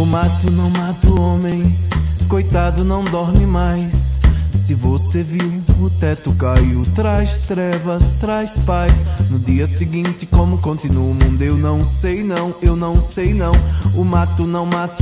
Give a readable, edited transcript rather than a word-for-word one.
mato não mata o homem, coitado não dorme mais. Se você viu, o teto caiu, traz trevas, traz paz. No dia seguinte, como continua o mundo, eu não sei não, eu não sei não. O mato não mata